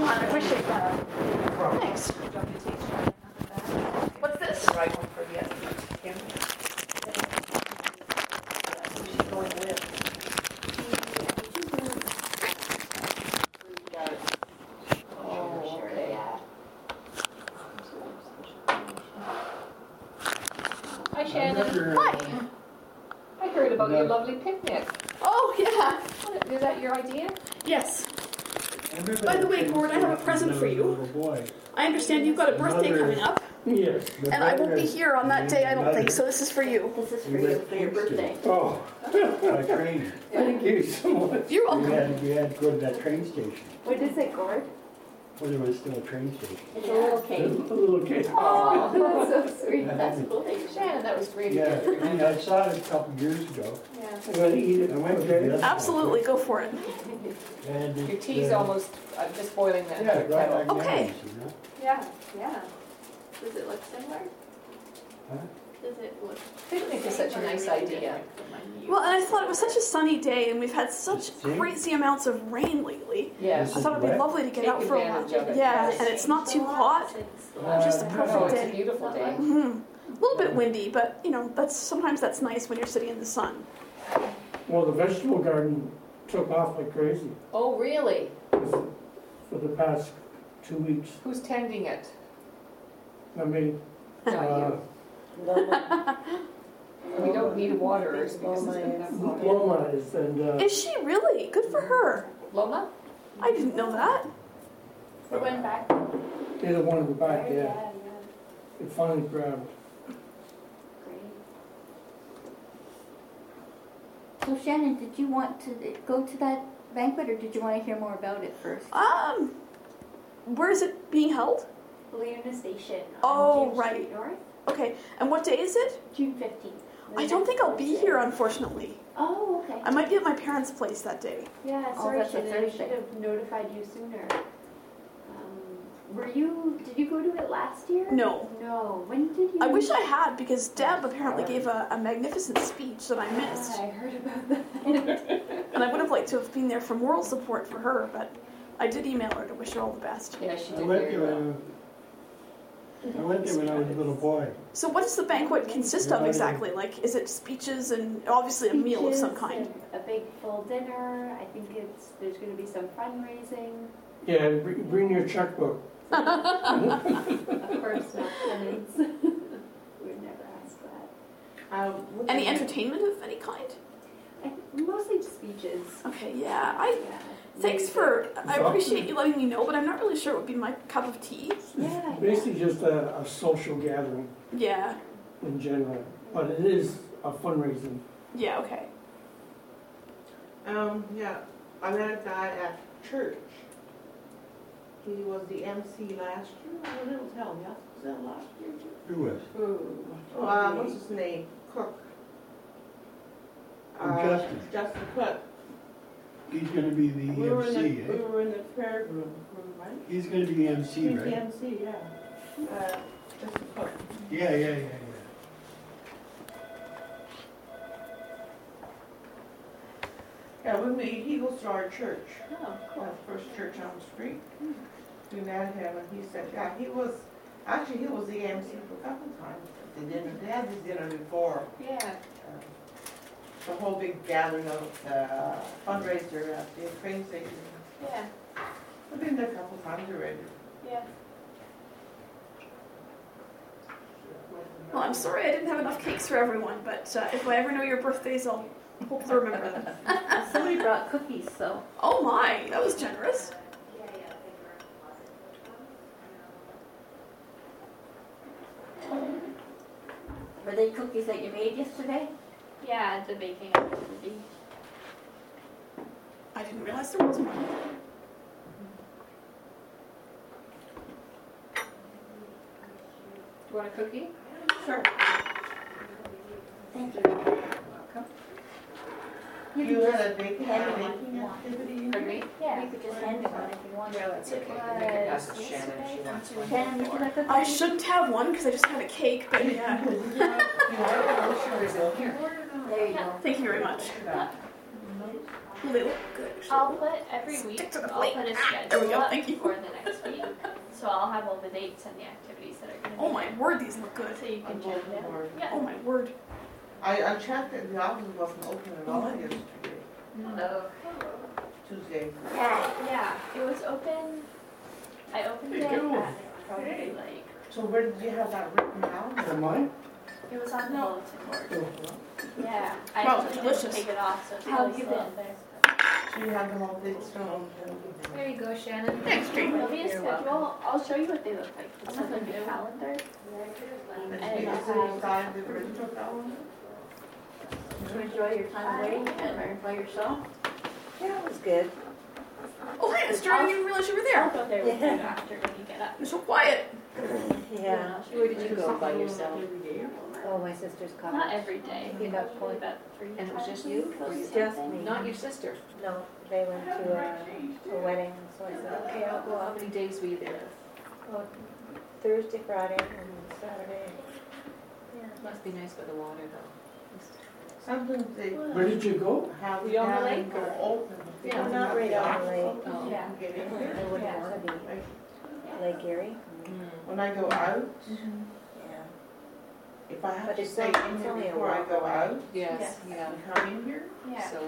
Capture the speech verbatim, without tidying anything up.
on. I appreciate that. Thanks. Do you want me to take Shannon out of that? What's this? The right one for the other Kim. Who's she going with? Oh, okay. Hi, Shannon. Hi. I heard about your lovely picnic. Oh, yeah. Is that your idea? Yes. Everybody By the way, thinks Gord, I have a that present he's for a you. little boy. I understand you've got a birthday Mother- coming up, Yes. the and I won't be mother- here on that day, I don't think, so mother- this is for you. This is for We you went for your Kingston. birthday. Oh, I trained. Thank you so much. You're We welcome. had, we had to go to that train station. What is it, Gord? Well, there was still a train station. It's a little cake. A little kid. Oh, that's so sweet. That's cool. Shannon, that was great. Yeah, I mean, I saw it a couple years ago. Yeah. I'm gonna eat it. I went to the other Absolutely, go for it. one. And it, Your tea's uh, almost, I'm just boiling that Yeah, other right kettle. like Okay. mayonnaise, you know? Yeah, yeah. Does it look similar? Huh? Does it look? Picnic is such a nice idea. Well, and I thought it was such a sunny day, and we've had such See? crazy amounts of rain lately. Yes. I thought it'd be Wet? lovely to get Take out for a advantage while. of it, Yeah, yes. and it's not too hot. Uh, Just a perfect Oh, it's a day. beautiful day. hmm A little bit windy, but you know, that's sometimes that's nice when you're sitting in the sun. Well, the vegetable garden took off like crazy Oh, really? for the past two weeks. Who's tending it? I mean, Not uh, you. We don't need waterers because it's been enough water. Loma is, and uh, Is she really? Good for her. Loma? I didn't know that. It went back. they're the one in the back, yeah. yeah. It finally grabbed. Great. So Shannon, did you want to go to that banquet, or did you want to hear more about it first? Um, where is it being held? Leona Station. Oh, James right. Street North, Okay, and what day is it? June fifteenth. I don't think I'll be here, unfortunately. Oh, okay. I might be at my parents' place that day. Yeah, Oh, sorry, that's a Shannon, I Thursday. should have notified you sooner. Um, were you, did you go to it last year? No. No, when did you? I wish I had, because Deb apparently gave a, a magnificent speech that I Yeah, missed. I heard about that. And I would have liked to have been there for moral support for her, but I did email her to wish her all the best. Yeah, she I did went very there, well. uh, I went there when I was a little boy. So what does the banquet consist of exactly? Like, is it speeches and obviously a meal of some Speeches kind? and a big full dinner. I think it's, there's going to be some fundraising. Yeah, bring, bring your checkbook. Of course, not penance. We would never ask that. Um, Any entertainment of any kind? I, mostly speeches. Okay, yeah. I Yeah. thanks Music. for. I appreciate you letting me know, but I'm not really sure it would be my cup of tea. Yeah, yeah. Basically just a, a social gathering Yeah. in general, but it is a fundraising. Yeah. Okay. Um, yeah, I met a guy at church. He was the M C last year. When it was held, yeah, was that last year too? Who was? Ooh. Uh, what's his name? Cook. Oh, Uh, Justin. Justin Cook. He's gonna be the We were in the, M C, we eh? were in the prayer room, room, right? He's gonna be M C, He's the right? M C, yeah. Uh, Justin Cook. Yeah, yeah, yeah, Yeah, we meet, he goes to our church. Oh, cool. That first church on the street. We met him and he said, yeah, he was, actually he was the M C for a couple of times. They didn't, they had this dinner before. Yeah. uh, The whole big gathering of the fundraiser at the train station. Yeah. I've been there a couple of times already. Yeah. Well, I'm sorry I didn't have enough cakes for everyone, but uh, if I ever know your birthdays, I'll hope to remember them. Somebody brought cookies, so. Oh my, that was generous. Were they cookies that you made yesterday? Yeah, the baking opportunity. I didn't realize there was one. You want a cookie? Sure. Thank you. You You could had just a baking, hand a me one if baking you want. activity? Pardon me? Yeah. You could just hand me one if you want. Yeah, that's okay. It We can pass it to was Shannon if she wants one. Shannon, would you like a cookie? I shouldn't have one because I just had a cake, but yeah. You know, I'm sure it's in here. There you go. Thank you very much. Look at that. Well, they look good. I'll actually. put every Stick week, to the I'll plate. put a Ah, there we schedule go, up thank you. for the next week. So I'll have all the dates and the activities that are gonna be. Oh my word, these look good. So you I'm can check looking them. for it. Yeah. Oh my word. I, I checked it, the office wasn't open at all yesterday, No. Tuesday. Yeah, it was open, I opened it Hey, at go. probably like, So where did you have that written down? Am I? it was on the bulletin board. Yeah, I Wow, actually delicious. didn't take it off, so it's How have still you been? on there. So you have them all fixed on? There you go, Shannon. Thanks, Tree. There'll be a You're schedule, I'll show you what they look like. It's on the new calendar. And And you I'll can have- sign the original calendar? To enjoy your time away and learn by yourself. Yeah, it was good. Oh, hi, Mister I didn't even realize you were I'll there. go there with you after when you get up. You're so quiet. Yeah. Where did you go by yourself? Oh, my sister's cottage. Not every day, You got probably point. about three And it was times just a you? week or Just something. me. Not your sister. No, they went to a, a wedding, so I said, okay, I'll go How out. many days were you there? Well, Thursday, Friday, and Saturday. Yeah. Must be nice by the water though. Sometimes they Where did you go? have We on the have lake, them or- open. Yeah, I'm not right on the lake. Oh. Yeah. Get in here. I wouldn't Yeah. want to be. Like, Lake Erie? when I go out, Yeah. if I have But to it's stay only- in it's here only a before I walk go away. out Yes, Yes. yeah. and come in here, Yeah. So